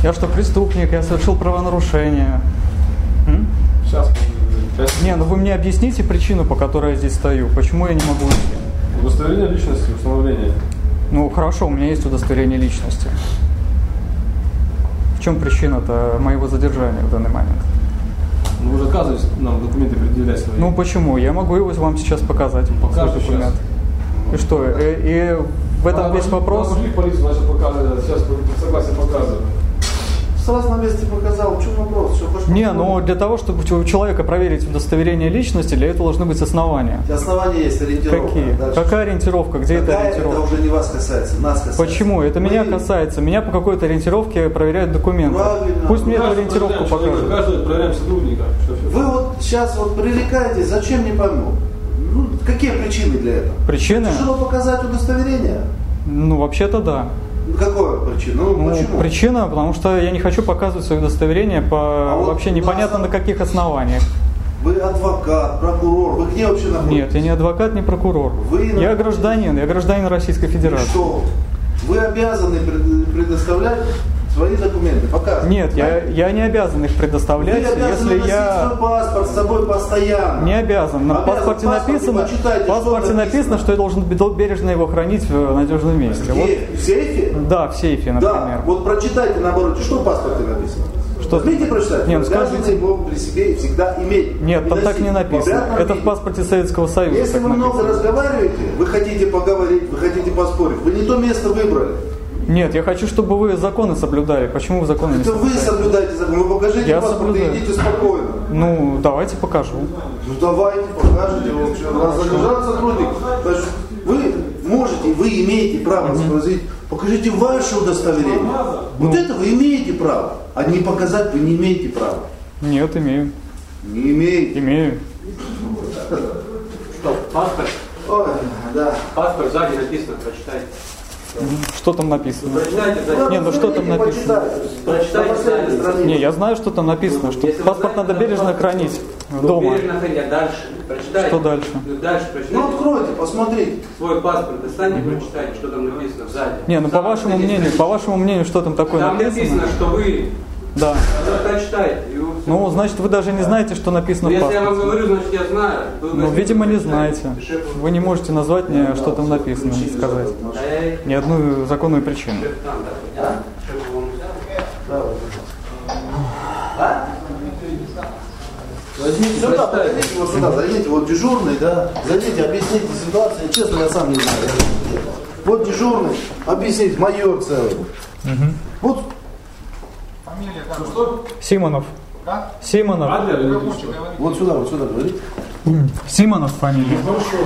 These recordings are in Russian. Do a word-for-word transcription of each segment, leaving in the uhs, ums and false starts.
Я что, преступник, я совершил правонарушение. М? Сейчас. Не, ну вы мне объясните причину, по которой я здесь стою. Почему я не могу идти? Удостоверение личности, установление. Ну хорошо, у меня есть удостоверение личности. В чем причина-то моего задержания в данный момент? Ну вы же отказываетесь нам документы предъявлять свои. Ну почему? Я могу его вам сейчас показать. Покажите свой документ. сейчас. И что? И, и в этом а, весь вопрос? Пошли в полицию, значит показывать. Сейчас согласие показываю. Сразу на месте показал. В чем вопрос? Что, хочешь Не, ну для того, чтобы у человека проверить удостоверение личности, для этого должны быть основания. Основания есть, ориентировка. Какие? Дальше. Какая ориентировка? Где Какая, эта ориентировка? Это уже не вас касается, нас касается. Почему? Это Мы... меня касается. Меня по какой-то ориентировке проверяют документы. Правильно. Пусть мне эту Каждый ориентировку проверяем покажут. Каждый проверяем сотрудника. Вы вот сейчас вот привлекаетесь, зачем, не пойму. Ну, какие причины для этого? Причины? Тяжело показать удостоверение? Ну, вообще-то да. Какая причина? Ну, Ну, почему? причина, потому что я не хочу показывать свое удостоверение по А вот вообще непонятно нас... на каких основаниях. Вы адвокат, прокурор, вы где вообще находитесь? Нет, я не адвокат, не прокурор. Вы я находитесь... гражданин, я гражданин Российской Федерации. И что? Вы обязаны предоставлять свои документы, показывать. Нет, я, я не обязан их предоставлять, вы обязаны если я... свой паспорт с собой постоянно. Не обязан. На обязан. паспорте Паспорт, написано, почитайте, в паспорте что написано, что я должен бережно его хранить в надежном месте. Где? Вот. В сейфе? Да, в сейфе, например. Да, вот прочитайте наоборот, что в паспорте написано. Что? Возьмите, прочитайте. Нет, вы обязаны скажите. его при себе всегда иметь. Нет, там так не написано. Это в паспорте Советского Союза. Если вы написано. много разговариваете, вы хотите поговорить, вы хотите поспорить, вы не то место выбрали. Нет, я хочу, чтобы вы законы соблюдали. Почему вы законы не Это вы соблюдаете? соблюдаете закон. Вы покажите Я паспорт соблюдаю. и идите спокойно. Ну, давайте покажу. Ну давайте, покажите. Раз задержал сотрудник, значит, вы можете, вы имеете право mm-hmm. спросить, покажите ваше удостоверение. Ну. Вот это вы имеете право, а не показать вы не имеете права. Нет, имею. Не имеете. Имею. Что, паспорт? Ой, да. Паспорт сзади написано, прочитайте. Что там написано? Прочитайте сзади. Не, ну что там написано? Прочитайте сзади. Не, я знаю, что там написано, что Если паспорт надо бережно хранить дома. Бережно хранить, а дальше прочитайте. Что дальше? Ну, дальше Ну прочитайте. откройте, посмотрите. Свой паспорт достаньте, прочитайте, что там написано сзади. Не, ну по Сам вашему посмотрите. мнению, по вашему мнению, что там такое Там написано? написано, что вы Да. ну, прочитайте. и вы все. Ну, значит, вы даже не знаете, что написано Ну, в если я вам паспорте. говорю, значит я знаю. Вы Ну, возьмите, видимо, не прочитайте. знаете. Шеф, Вы не можете назвать мне, что там написано, не сказать. Эй, Ни одну законную причину. шеф там, да? Шеф вам взял? Да. Возьмите, Сюда, прочитайте. подойдите вот сюда, зайдите, вот дежурный, да, зайдите, объясните ситуацию, честно, я сам не знаю. Вот дежурный, объясните, майор целый. Угу. Вот, Ну что? Симонов. Симонов. Адлер или что? вот сюда, вот сюда, говорите. Симонов фамилия.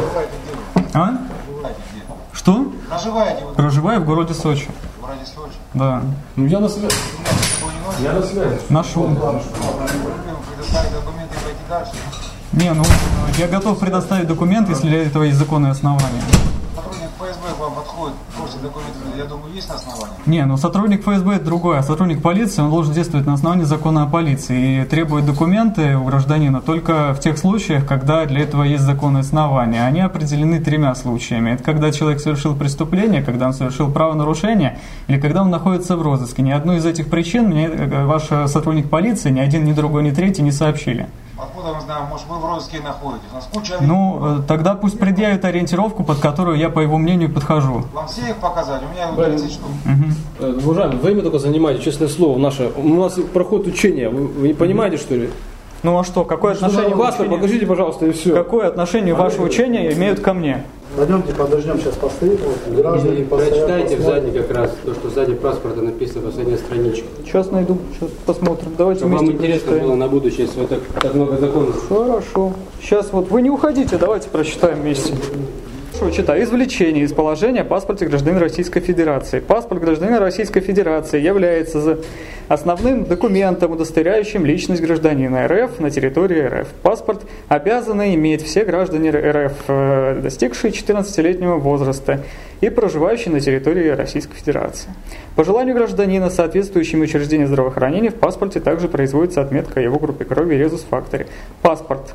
А? Что? Проживаете вы Проживаю в городе Сочи. в городе Сочи? Да. Ну я на связи. Я на связи. Нашел. Предоставить документы и пойти дальше. Не, ну я готов предоставить документы, если для этого есть законные основания. Сотрудник ФСБ к вам подходит, просит документы, я думаю, есть на основании. Не, ну сотрудник ФСБ это другое, а сотрудник полиции, он должен действовать на основании закона о полиции и требует документы у гражданина только в тех случаях, когда для этого есть законные основания. Они определены тремя случаями. Это когда человек совершил преступление, когда он совершил правонарушение или когда он находится в розыске. Ни одну из этих причин мне ваш сотрудник полиции, ни один, ни другой, ни третий не сообщили. Откуда мы знаем, может вы в розыске находитесь? У нас куча... Ну, тогда пусть предъявит ориентировку, под которую я, по его мнению, подхожу. Вам все их показать? У меня тридцать штук. Угу. Уважаемый, время только занимаете, честное слово, наше. У нас проходит учение, вы, вы не понимаете, что ли? Ну а что, какое отношение Паспорт, учения- покажите, пожалуйста, и все. Какое отношение ваши учения имеют ко мне? Пойдемте, подождем, сейчас постоит, вот, граждане Прочитайте в задней как раз то, что сзади паспорта написано, последняя страничка. Сейчас найду, сейчас посмотрим. Давайте Чтобы вам вместе интересно прочитаем. было на будущее, если вот так, так много законов. Хорошо. Сейчас вот вы не уходите, давайте прочитаем вместе. Хорошо, читаю. Извлечение из положения о паспорте гражданина Российской Федерации. Паспорт гражданина Российской Федерации является за основным документом, удостоверяющим личность гражданина РФ на территории РФ. Паспорт обязаны иметь все граждане РФ, э, достигшие четырнадцатилетнего возраста и проживающие на территории Российской Федерации. По желанию гражданина, соответствующими учреждению здравоохранения, в паспорте также производится отметка о его группе крови и резус-факторе. Паспорт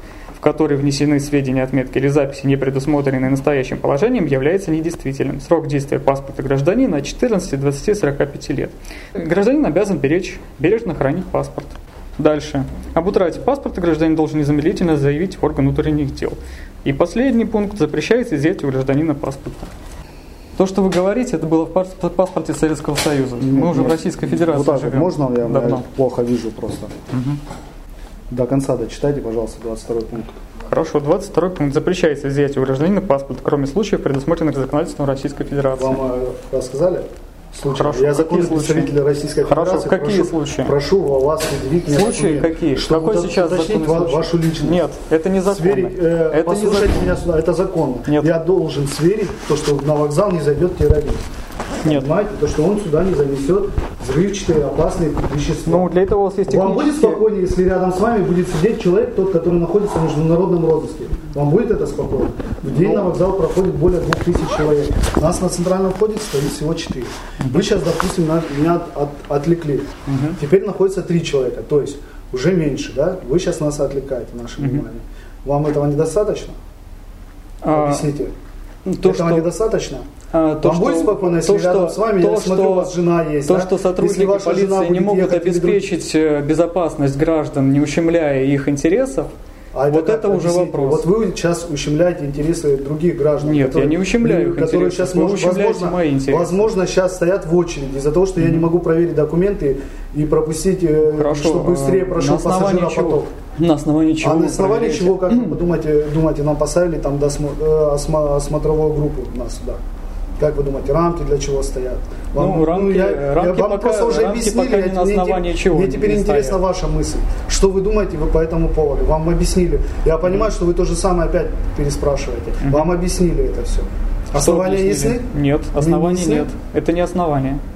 который внесены сведения, отметки или записи, не предусмотренные настоящим положением, является недействительным. Срок действия паспорта гражданина от четырнадцати, двадцати, сорока пяти лет. Гражданин обязан беречь, бережно хранить паспорт. Дальше. Об утрате паспорта гражданин должен незамедлительно заявить в орган внутренних дел. И последний пункт. Запрещается изъятие у гражданина паспорта. То, что вы говорите, это было в паспорте Советского Союза. Мы нет, уже нет. в Российской Федерации вот так живем. Можно? Я, давно. я плохо вижу просто. Угу. До конца дочитайте, пожалуйста, двадцать второй пункт. Хорошо, двадцать второй пункт. Запрещается изъятие у гражданина паспорта, кроме случаев, предусмотренных законодательством Российской Федерации. Вам э, рассказали? Случаи. Хорошо, я законный представитель Российской Хорошо, Федерации. какие прошу, случаи? Прошу вас удивить меня. Случаи какие? Что Какой сейчас уточнить ва- вашу личность? Нет, это не законно. Сверить, э, это послушайте не меня сюда, это законно. Нет. Я должен сверить то, что на вокзал не зайдет террорист. Нет. Понимаете? То, что он сюда не занесет взрывчатые, опасные вещества. Ну, для этого у вас есть технические... Вам будет спокойнее, если рядом с вами будет сидеть человек, тот, который находится в международном розыске? Вам будет это спокойно? В день на вокзал проходит более двух тысяч человек. У нас на центральном входе стоит всего четыре. Вы сейчас, допустим, на, меня от, от, отвлекли. Uh-huh. Теперь находится три человека, то есть уже меньше, да? Вы сейчас нас отвлекаете, наше uh-huh. внимание. Вам этого недостаточно? А, Объясните. То, этого что... недостаточно? А, то, Вам что, будет спокойно, если то, рядом что, с вами, то, я что, смотрю, у вас жена есть. То, да? что сотрудники полиции не могут обеспечить друг... безопасность граждан, не ущемляя их интересов, а вот это, это уже вопрос. Вот вы сейчас ущемляете интересы других граждан. Нет, которые, я не ущемляю их которые интересы. Сейчас, может, возможно, мои интересы. Возможно, сейчас стоят в очереди из-за того, что mm-hmm. я не могу проверить документы и пропустить, Хорошо. чтобы быстрее прошел пассажиропоток. На основании чего? А на основании чего, как вы думаете, думаете, нам поставили там осмотровую группу нас сюда? Как вы думаете, рамки для чего стоят? Вам, ну, рамки, ну, я, рамки я вам пока, просто уже рамки объяснили, пока не на основании мне, чего мне теперь не интересна стоят. Ваша мысль. Что вы думаете вы по этому поводу? Вам объяснили. Я понимаю, что вы то же самое опять переспрашиваете. Mm-hmm. Вам объяснили это все. Основания ясны? Нет, оснований не нет. Это не основание.